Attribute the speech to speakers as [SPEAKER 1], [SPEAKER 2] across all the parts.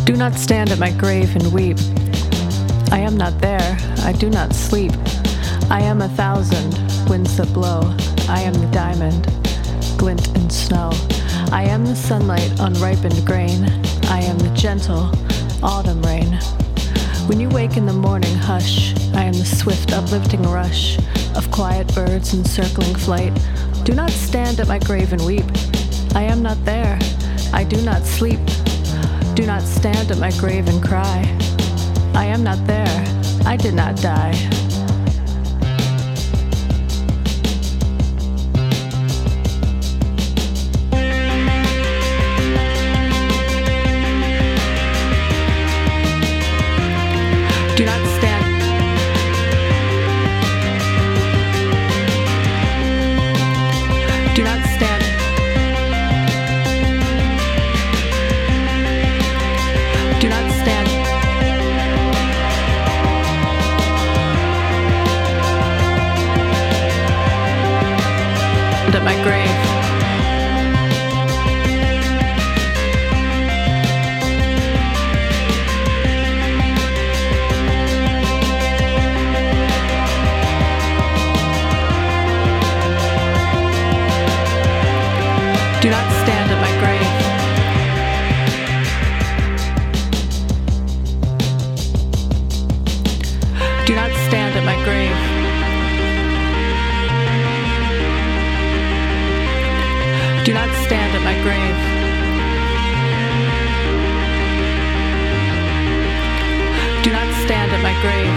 [SPEAKER 1] Do not stand at my grave and weep. I am not there, I do not sleep. I am 1,000 winds that blow. I am the diamond, glint in snow. I am the sunlight on ripened grain. I am the gentle autumn rain. When you wake in the morning hush, I am the swift uplifting rush of quiet birds in circling flight. Do not stand at my grave and weep. I am not there, I do not sleep. Do not stand at my grave and cry. I am not there, I did not die. Do not stand. Do not stand. Do not stand. At my grave. Do not stand at my grave. Do not stand at my grave. Do not stand at my grave. Do not stand at my grave.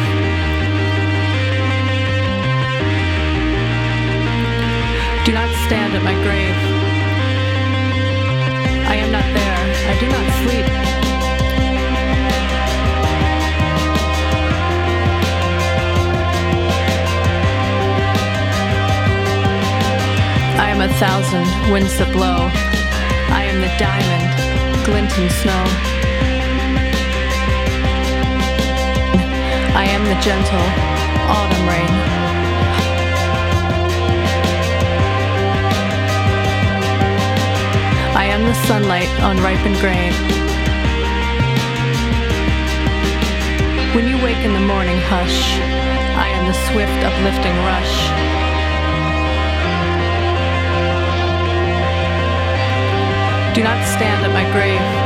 [SPEAKER 1] Do not stand at my grave. I am not there. I do not sleep. I am 1,000 winds that blow. I am the diamond, glint in snow. I am the gentle autumn rain. I am the sunlight on ripened grain. When you wake in the morning hush, I am the swift uplifting rush. Do not stand at my grave.